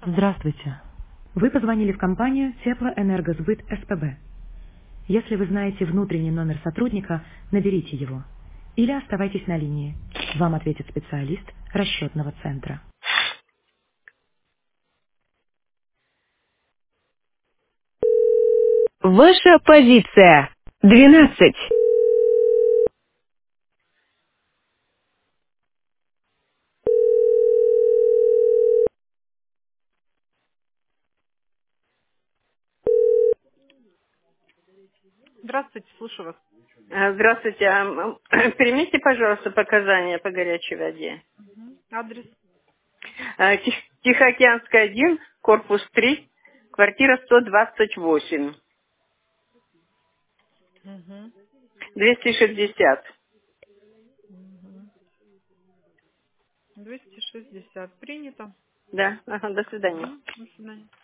Здравствуйте. Вы позвонили в компанию Теплоэнергосбыт СПБ. Если вы знаете внутренний номер сотрудника, наберите его. Или оставайтесь на линии. Вам ответит специалист расчетного центра. Ваша позиция. 12. Здравствуйте, слушаю вас. Здравствуйте. Примите, пожалуйста, показания по горячей воде. Адрес. Тихоокеанская 1, корпус 3, квартира 128, Угу. 260. 260. Принято. Да, ага, до свидания. До свидания.